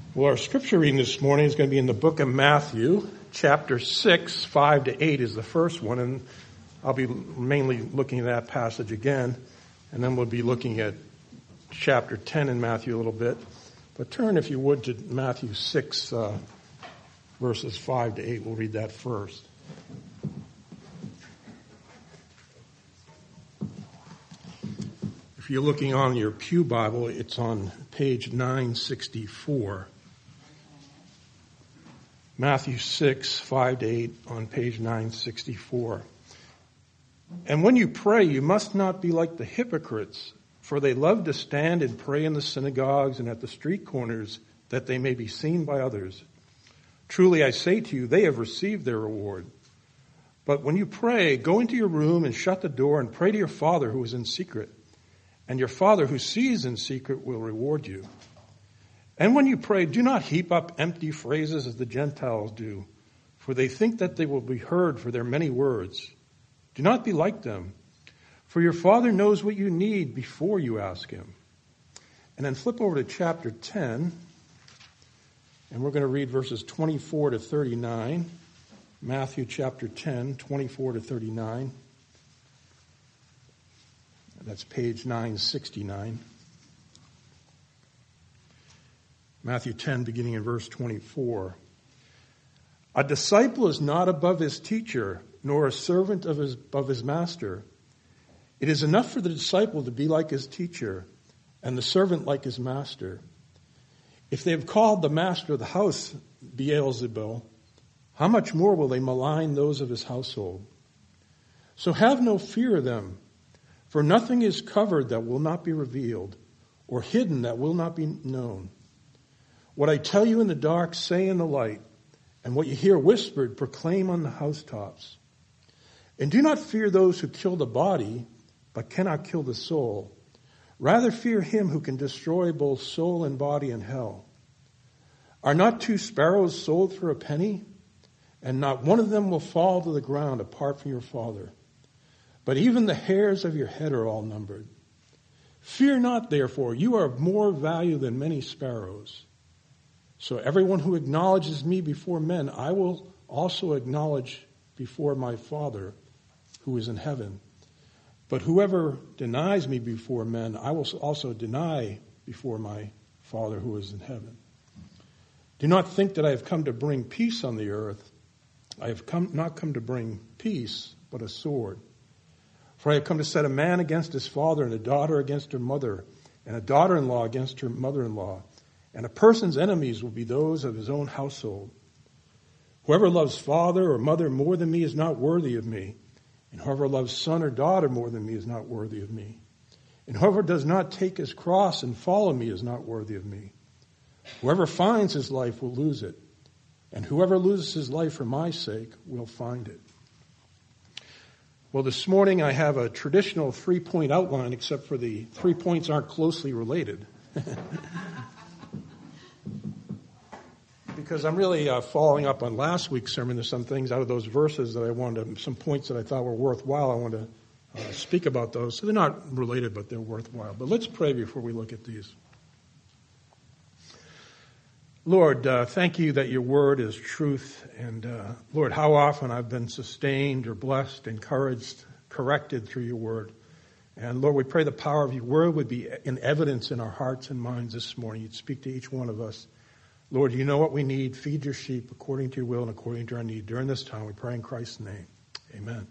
Well, our scripture reading this morning is going to be in the book of Matthew, chapter 6, 5 to 8 is the first one, and I'll be mainly looking at that passage again, and then we'll be looking at chapter 10 in Matthew a little bit. But turn, if you would, to Matthew 6, verses 5 to 8. We'll read that first. If you're looking on your pew Bible, it's on page 964. Matthew 6, 5 to 8 on page 964. And when you pray, you must not be like the hypocrites, for they love to stand and pray in the synagogues and at the street corners, that they may be seen by others. Truly I say to you, they have received their reward. But when you pray, go into your room and shut the door and pray to your Father who is in secret. And your Father who sees in secret will reward you. And when you pray, do not heap up empty phrases as the Gentiles do, for they think that they will be heard for their many words. Do not be like them, for your Father knows what you need before you ask him. And then flip over to chapter 10, and we're going to read verses 24 to 39. Matthew chapter 10, 24 to 39. That's page 969. Matthew 10, beginning in verse 24. A disciple is not above his teacher, nor a servant above his master. It is enough for the disciple to be like his teacher, and the servant like his master. If they have called the master of the house Beelzebul, how much more will they malign those of his household? So have no fear of them, for nothing is covered that will not be revealed, or hidden that will not be known. What I tell you in the dark, say in the light, and what you hear whispered, proclaim on the housetops. And do not fear those who kill the body, but cannot kill the soul. Rather fear him who can destroy both soul and body in hell. Are not 2 sparrows sold for a penny? And not one of them will fall to the ground apart from your Father. But even the hairs of your head are all numbered. Fear not, therefore, you are of more value than many sparrows. So everyone who acknowledges me before men, I will also acknowledge before my Father who is in heaven. But whoever denies me before men, I will also deny before my Father who is in heaven. Do not think that I have come to bring peace on the earth. I have not come to bring peace, but a sword. For I have come to set a man against his father, and a daughter against her mother, and a daughter-in-law against her mother-in-law. And a person's enemies will be those of his own household. Whoever loves father or mother more than me is not worthy of me. And whoever loves son or daughter more than me is not worthy of me. And whoever does not take his cross and follow me is not worthy of me. Whoever finds his life will lose it. And whoever loses his life for my sake will find it. Well, this morning I have a traditional 3-point outline, except for the 3 points aren't closely related. Because I'm really following up on last week's sermon. There's some things out of those verses that I wanted to, some points that I thought were worthwhile. I want to speak about those. So they're not related, but they're worthwhile. But let's pray before we look at these. Lord, thank you that your word is truth. And Lord, how often I've been sustained or blessed, encouraged, corrected through your word. And Lord, we pray the power of your word would be in evidence in our hearts and minds this morning. You'd speak to each one of us. Lord, you know what we need. Feed your sheep according to your will and according to our need. During this time, we pray in Christ's name. Amen.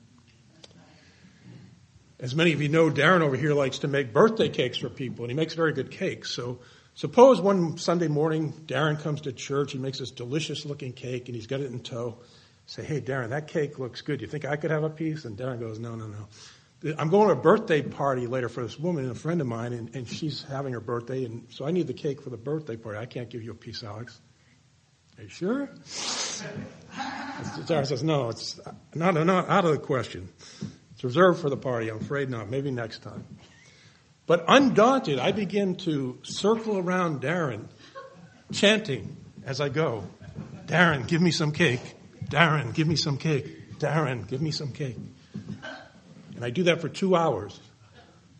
As many of you know, Darren over here likes to make birthday cakes for people, and he makes very good cakes. So suppose one Sunday morning, Darren comes to church, he makes this delicious-looking cake, and he's got it in tow. Say, hey, Darren, that cake looks good. You think I could have a piece? And Darren goes, no. I'm going to a birthday party later for this woman, a friend of mine, and she's having her birthday, and so I need the cake for the birthday party. I can't give you a piece, Alex. Are you sure? Darren says, no, it's not out of the question. It's reserved for the party. I'm afraid not. Maybe next time. But undaunted, I begin to circle around Darren, chanting as I go. Darren, give me some cake. Darren, give me some cake. Darren, give me some cake. And I do that for 2 hours.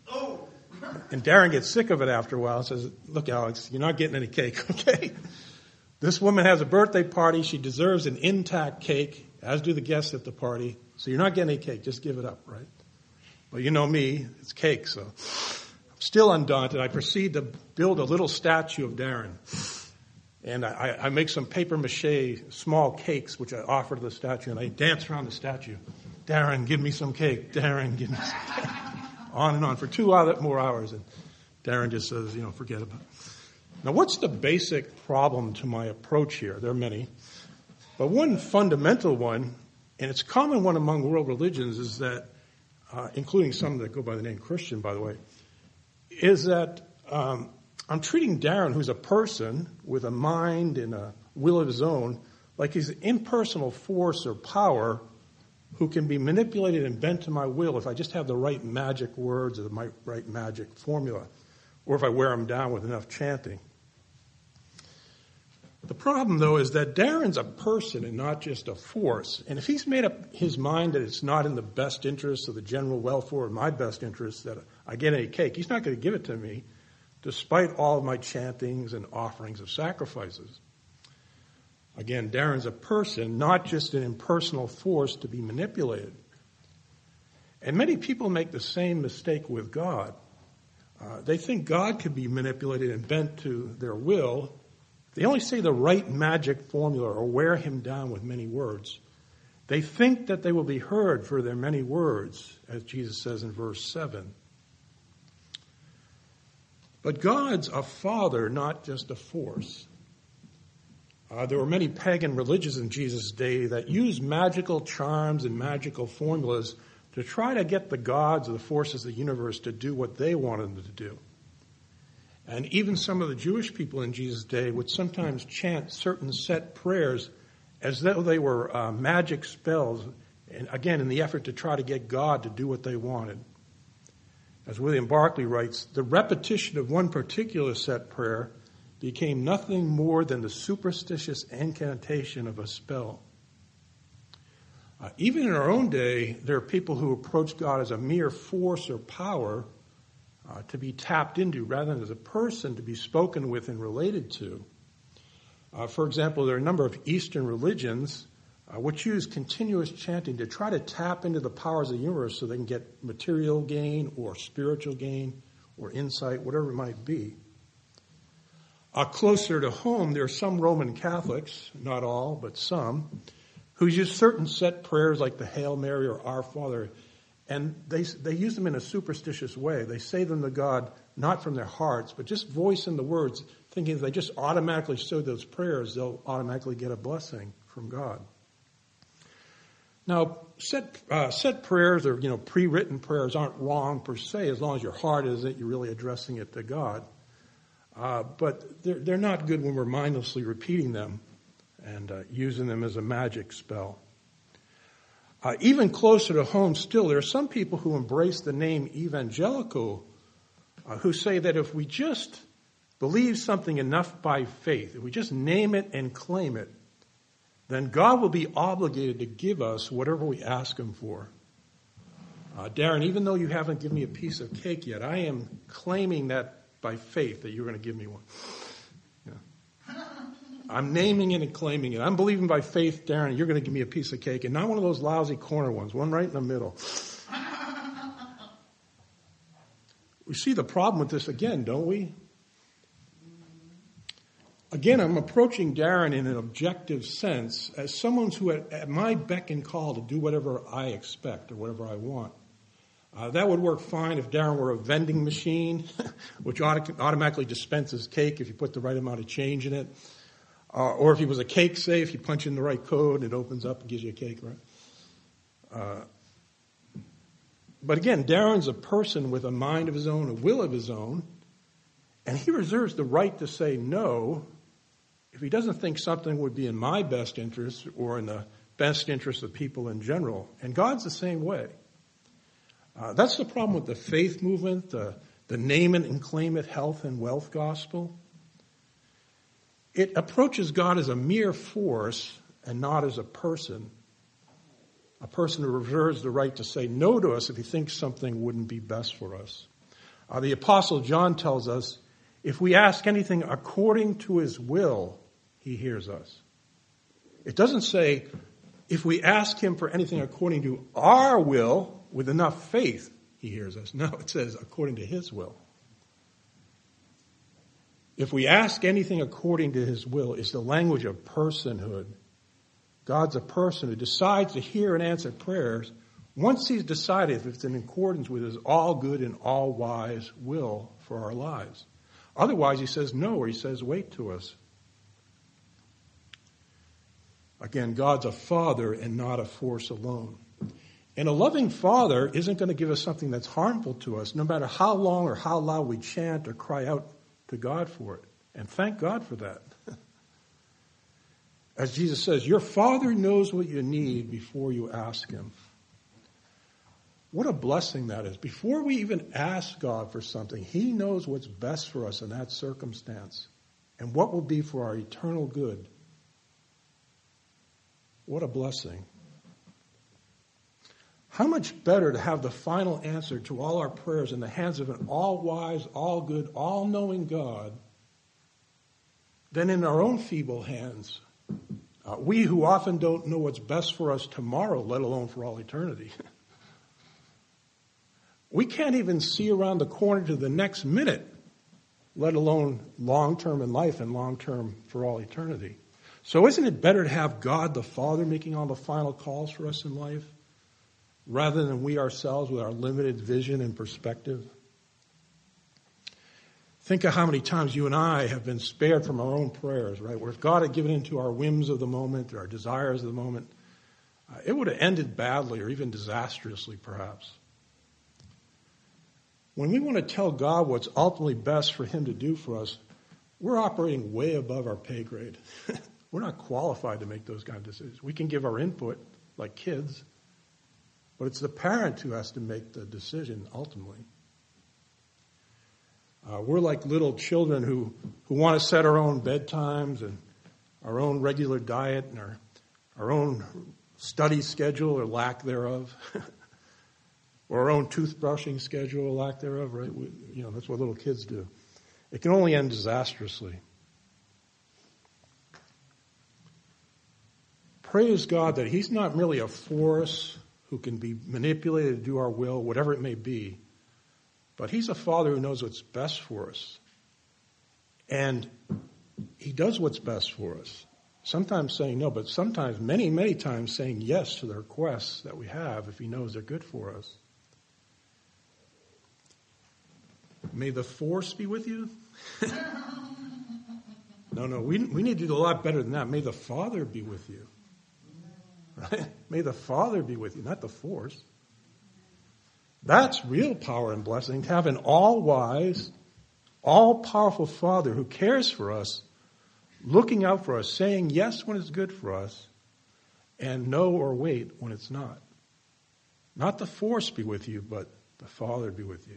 And Darren gets sick of it after a while and says, look, Alex, you're not getting any cake, okay? This woman has a birthday party. She deserves an intact cake, as do the guests at the party. So you're not getting any cake. Just give it up, right? Well, you know me. It's cake, so I'm still undaunted. I proceed to build a little statue of Darren. And I make some paper mache small cakes, which I offer to the statue, and I dance around the statue. Darren, give me some cake. Darren, give me some cake. On and on for 2 more hours. And Darren just says, forget about it. Now, what's the basic problem to my approach here? There are many. But one fundamental one, and it's a common one among world religions, is that, including some that go by the name Christian, by the way, is that I'm treating Darren, who's a person with a mind and a will of his own, like he's an impersonal force or power who can be manipulated and bent to my will if I just have the right magic words or the right magic formula, or if I wear him down with enough chanting. The problem, though, is that Darren's a person and not just a force. And if he's made up his mind that it's not in the best interest of the general welfare or my best interest that I get any cake, he's not going to give it to me, despite all of my chantings and offerings of sacrifices. Again, Darren's a person, not just an impersonal force to be manipulated. And many people make the same mistake with God. They think God can be manipulated and bent to their will. They only say the right magic formula or wear him down with many words. They think that they will be heard for their many words, as Jesus says in verse 7. But God's a father, not just a force. There were many pagan religions in Jesus' day that used magical charms and magical formulas to try to get the gods or the forces of the universe to do what they wanted them to do. And even some of the Jewish people in Jesus' day would sometimes chant certain set prayers as though they were magic spells, and again, in the effort to try to get God to do what they wanted. As William Barclay writes, the repetition of one particular set prayer became nothing more than the superstitious incantation of a spell. Even in our own day, there are people who approach God as a mere force or power to be tapped into rather than as a person to be spoken with and related to. For example, there are a number of Eastern religions which use continuous chanting to try to tap into the powers of the universe so they can get material gain or spiritual gain or insight, whatever it might be. Closer to home, there are some Roman Catholics, not all, but some, who use certain set prayers like the Hail Mary or Our Father, and they use them in a superstitious way. They say them to God not from their hearts, but just voicing the words, thinking if they just automatically say those prayers, they'll automatically get a blessing from God. Now, set prayers or pre-written prayers aren't wrong per se, as long as your heart is it, you're really addressing it to God. But they're not good when we're mindlessly repeating them and using them as a magic spell. Even closer to home still, there are some people who embrace the name evangelical who say that if we just believe something enough by faith, if we just name it and claim it, then God will be obligated to give us whatever we ask him for. Darren, even though you haven't given me a piece of cake yet, I am claiming that by faith that you're going to give me one. Yeah. I'm naming it and claiming it. I'm believing by faith, Darren, you're going to give me a piece of cake, and not one of those lousy corner ones, one right in the middle. We see the problem with this again, don't we? Again, I'm approaching Darren in an objective sense as someone who at my beck and call to do whatever I expect or whatever I want. That would work fine if Darren were a vending machine, which automatically dispenses cake if you put the right amount of change in it. Or if he was a cake safe, you punch in the right code, it opens up and gives you a cake, right? But again, Darren's a person with a mind of his own, a will of his own, and he reserves the right to say no if he doesn't think something would be in my best interest or in the best interest of people in general. And God's the same way. That's the problem with the faith movement, the name it and claim it health and wealth gospel. It approaches God as a mere force and not as a person who reserves the right to say no to us if he thinks something wouldn't be best for us. The Apostle John tells us, if we ask anything according to his will, he hears us. It doesn't say, if we ask him for anything according to our will, with enough faith, he hears us. No, it says according to his will. If we ask anything according to his will, it's the language of personhood. God's a person who decides to hear and answer prayers once he's decided if it's in accordance with his all good and all wise will for our lives. Otherwise, he says no, or he says wait to us. Again, God's a father and not a force alone. And a loving father isn't going to give us something that's harmful to us, no matter how long or how loud we chant or cry out to God for it. And thank God for that. As Jesus says, your Father knows what you need before you ask him. What a blessing that is. Before we even ask God for something, he knows what's best for us in that circumstance and what will be for our eternal good. What a blessing. How much better to have the final answer to all our prayers in the hands of an all-wise, all-good, all-knowing God than in our own feeble hands. We who often don't know what's best for us tomorrow, let alone for all eternity. We can't even see around the corner to the next minute, let alone long-term in life and long-term for all eternity. So isn't it better to have God the Father making all the final calls for us in life rather than we ourselves with our limited vision and perspective? Think of how many times you and I have been spared from our own prayers, right? Where if God had given in to our whims of the moment, or our desires of the moment, it would have ended badly or even disastrously, perhaps. When we want to tell God what's ultimately best for him to do for us, we're operating way above our pay grade. We're not qualified to make those kind of decisions. We can give our input like kids, but it's the parent who has to make the decision ultimately. We're like little children who want to set our own bedtimes and our own regular diet and our own study schedule or lack thereof, or our own toothbrushing schedule or lack thereof, right? That's what little kids do. It can only end disastrously. Praise God that he's not merely a force who can be manipulated to do our will, whatever it may be, but he's a father who knows what's best for us. And he does what's best for us. Sometimes saying no, but sometimes, many, many times saying yes to the requests that we have if he knows they're good for us. May the force be with you? No, we need to do a lot better than that. May the Father be with you. Right? May the Father be with you, not the force. That's real power and blessing, to have an all-wise, all-powerful Father who cares for us, looking out for us, saying yes when it's good for us, and no or wait when it's not. Not the force be with you, but the Father be with you.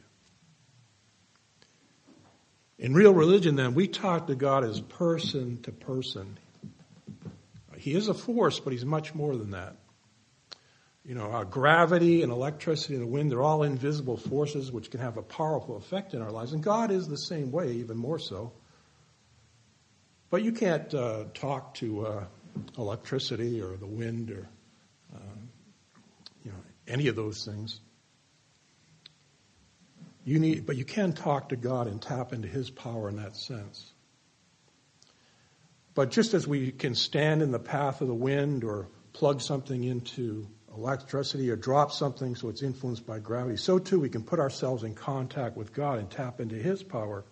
In real religion, then, we talk to God as person to person. He is a force, but he's much more than that. Gravity and electricity and the wind, they're all invisible forces which can have a powerful effect in our lives. And God is the same way, even more so. But you can't talk to electricity or the wind or any of those things. But you can talk to God and tap into his power in that sense. But just as we can stand in the path of the wind or plug something into electricity or drop something so it's influenced by gravity, so too we can put ourselves in contact with God and tap into his power.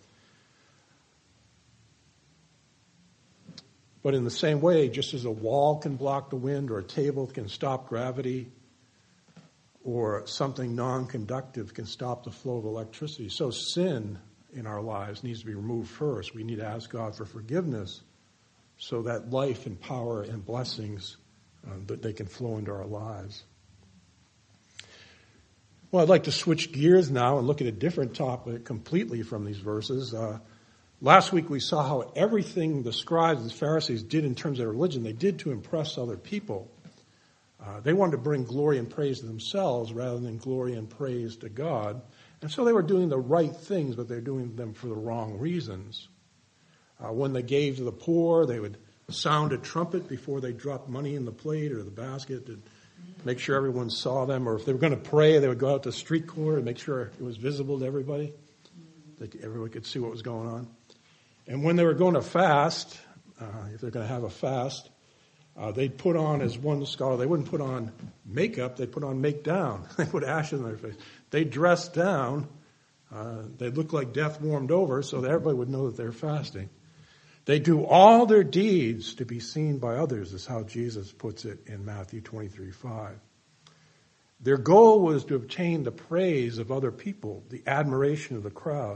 But in the same way, just as a wall can block the wind or a table can stop gravity or something non-conductive can stop the flow of electricity, so sin in our lives needs to be removed first. We need to ask God for forgiveness so that life and power and blessings, that they can flow into our lives. Well, I'd like to switch gears now and look at a different topic completely from these verses. Last week we saw how everything the scribes and Pharisees did in terms of religion, they did to impress other people. They wanted to bring glory and praise to themselves rather than glory and praise to God. And so they were doing the right things, but they're doing them for the wrong reasons. When they gave to the poor, they would sound a trumpet before they dropped money in the plate or the basket to make sure everyone saw them. Or if they were going to pray, they would go out to the street corner and make sure it was visible to everybody. Everyone could see what was going on. And when they were going to fast, if they're going to have a fast, they'd put on, as one scholar, they wouldn't put on makeup, they'd put on make down. They put ashes on their face. They dressed down. They looked like death warmed over so that everybody would know that they're fasting. They do all their deeds to be seen by others, is how Jesus puts it in Matthew 23:5. Their goal was to obtain the praise of other people, the admiration of the crowd.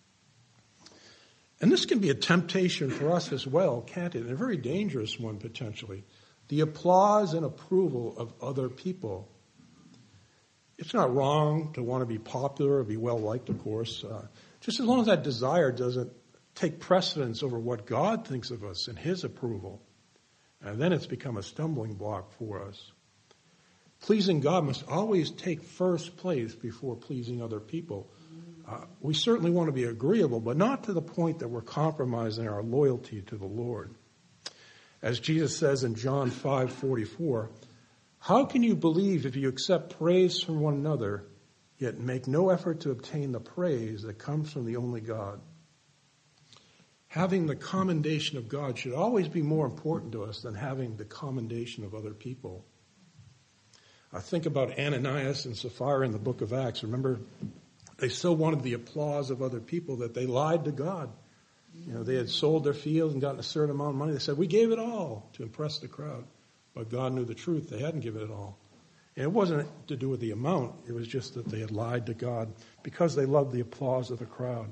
And this can be a temptation for us as well, can't it? And a very dangerous one, potentially. The applause and approval of other people. It's not wrong to want to be popular or be well-liked, of course, just as long as that desire doesn't take precedence over what God thinks of us and His approval. And then it's become a stumbling block for us. Pleasing God must always take first place before pleasing other people. We certainly want to be agreeable, but not to the point that we're compromising our loyalty to the Lord. As Jesus says in John 5:44, how can you believe if you accept praise from one another, yet make no effort to obtain the praise that comes from the only God? Having the commendation of God should always be more important to us than having the commendation of other people. I think about Ananias and Sapphira in the book of Acts. Remember, they so wanted the applause of other people that they lied to God. You know, they had sold their fields and gotten a certain amount of money. They said, we gave it all to impress the crowd. But God knew the truth. They hadn't given it all. And it wasn't to do with the amount. It was just that they had lied to God because they loved the applause of the crowd.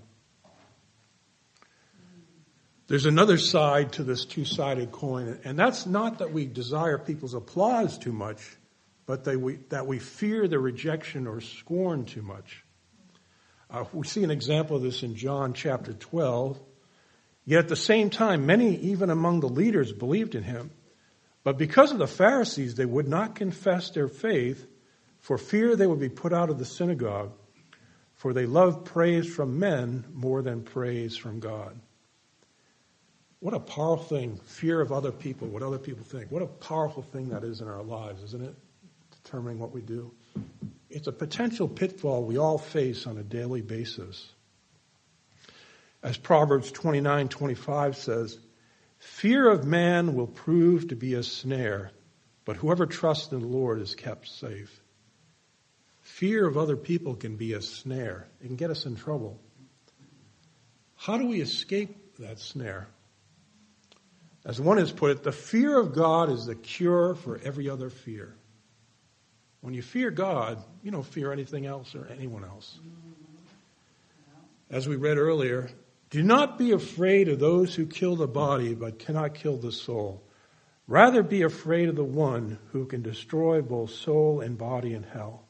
There's another side to this two-sided coin, and that's not that we desire people's applause too much, but that we fear their rejection or scorn too much. We see an example of this in John chapter 12. Yet at the same time, many, even among the leaders, believed in him. But because of the Pharisees, they would not confess their faith for fear they would be put out of the synagogue, for they loved praise from men more than praise from God. What a powerful thing, fear of other people, what other people think. What a powerful thing that is in our lives, isn't it? Determining what we do. It's a potential pitfall we all face on a daily basis. As Proverbs 29:25 says, fear of man will prove to be a snare, but whoever trusts in the Lord is kept safe. Fear of other people can be a snare. It can get us in trouble. How do we escape that snare? As one has put it, the fear of God is the cure for every other fear. When you fear God, you don't fear anything else or anyone else. As we read earlier, do not be afraid of those who kill the body but cannot kill the soul. Rather be afraid of the one who can destroy both soul and body in hell.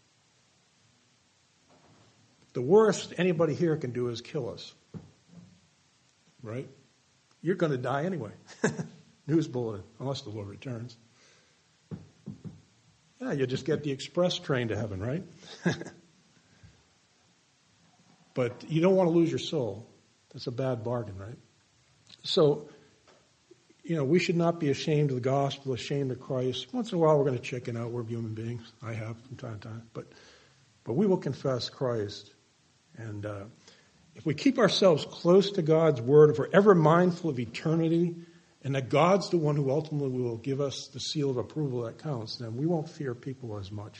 The worst anybody here can do is kill us. Right? You're going to die anyway. News bulletin, unless the Lord returns. Yeah, you just get the express train to heaven, right? But you don't want to lose your soul. That's a bad bargain, right? So, we should not be ashamed of the gospel, ashamed of Christ. Once in a while we're going to chicken out. We're human beings. I have from time to time. But we will confess Christ. And if we keep ourselves close to God's word, if we're ever mindful of eternity, and that God's the one who ultimately will give us the seal of approval that counts, then we won't fear people as much.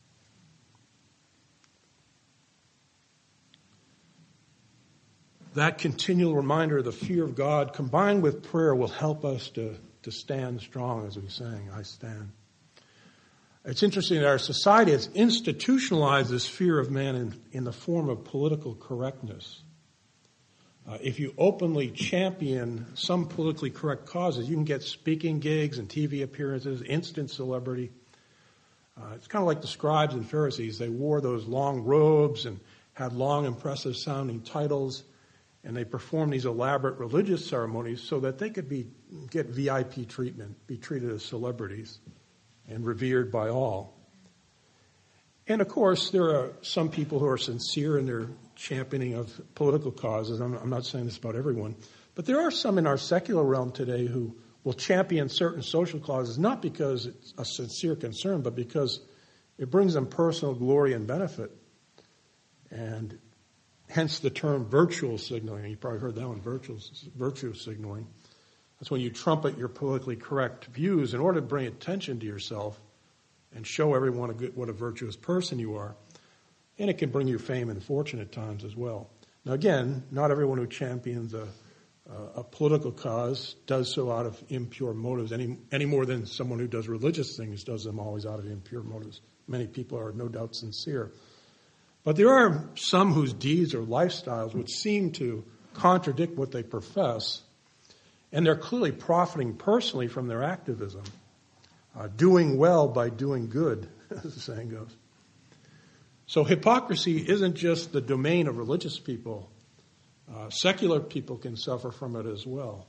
That continual reminder of the fear of God combined with prayer will help us to stand strong, as we sang, I stand. It's interesting that our society has institutionalized this fear of man in the form of political correctness. If you openly champion some politically correct causes, you can get speaking gigs and TV appearances, instant celebrity. It's kind of like the scribes and Pharisees. They wore those long robes and had long, impressive sounding titles, and they performed these elaborate religious ceremonies so that they could get VIP treatment, be treated as celebrities and revered by all. And of course, there are some people who are sincere in their championing of political causes. I'm not saying this about everyone, but there are some in our secular realm today who will champion certain social causes, not because it's a sincere concern, but because it brings them personal glory and benefit. And hence the term virtual signaling. You probably heard that one, virtue signaling. That's when you trumpet your politically correct views in order to bring attention to yourself and show everyone what a virtuous person you are. And it can bring you fame and fortune at times as well. Now again, not everyone who champions a political cause does so out of impure motives any more than someone who does religious things does them always out of impure motives. Many people are no doubt sincere. But there are some whose deeds or lifestyles would seem to contradict what they profess, and they're clearly profiting personally from their activism, doing well by doing good, as the saying goes. So hypocrisy isn't just the domain of religious people. Secular people can suffer from it as well.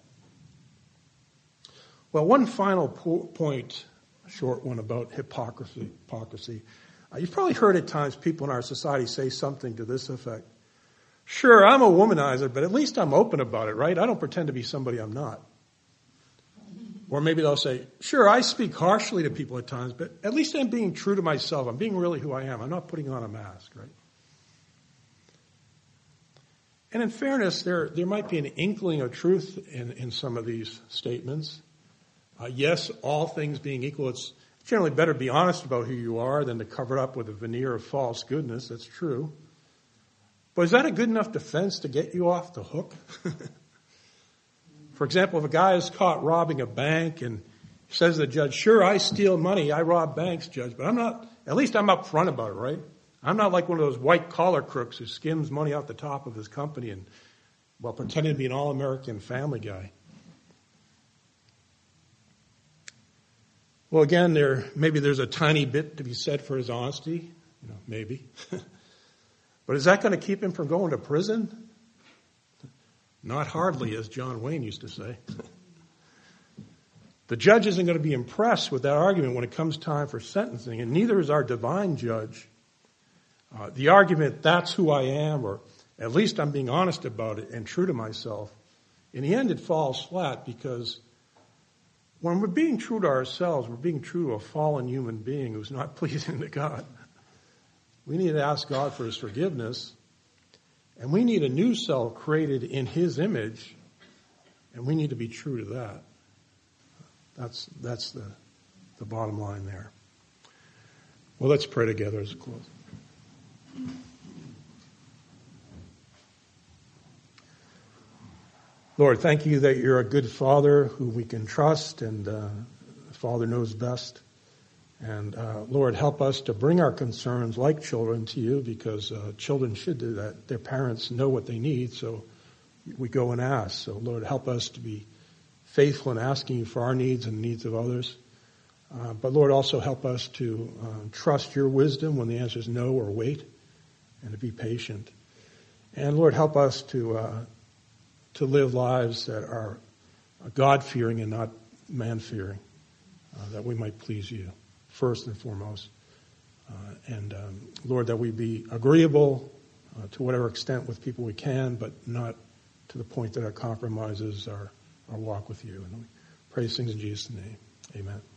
Well, one final point, a short one about hypocrisy. You've probably heard at times people in our society say something to this effect. Sure, I'm a womanizer, but at least I'm open about it, right? I don't pretend to be somebody I'm not. Or maybe they'll say, sure, I speak harshly to people at times, but at least I'm being true to myself. I'm being really who I am. I'm not putting on a mask, right? And in fairness, there might be an inkling of truth in some of these statements. Yes, all things being equal, it's generally better to be honest about who you are than to cover it up with a veneer of false goodness. That's true. But is that a good enough defense to get you off the hook? For example, if a guy is caught robbing a bank and says to the judge, sure, I steal money, I rob banks, judge, but at least I'm up front about it, right? I'm not like one of those white-collar crooks who skims money off the top of his company and, pretending to be an all-American family guy. Well, again, maybe there's a tiny bit to be said for his honesty, maybe. But is that going to keep him from going to prison? Not hardly, as John Wayne used to say. The judge isn't going to be impressed with that argument when it comes time for sentencing, and neither is our divine judge. The argument, that's who I am, or at least I'm being honest about it and true to myself, in the end it falls flat because when we're being true to ourselves, we're being true to a fallen human being who's not pleasing to God. We need to ask God for His forgiveness, and we need a new self created in His image, and we need to be true to that. That's the bottom line there. Well, let's pray together as a close. Lord, thank you that you're a good Father who we can trust, and the Father knows best. And Lord, help us to bring our concerns like children to you, because children should do that. Their parents know what they need, so we go and ask. So Lord, help us to be faithful in asking you for our needs and the needs of others. But Lord, also help us to trust your wisdom when the answer is no, or wait, and to be patient. And Lord, help us to live lives that are God-fearing and not man-fearing, that we might please you first and foremost. And Lord, that we be agreeable to whatever extent with people we can, but not to the point that it compromises our walk with you. And we pray these things in Jesus' name. Amen.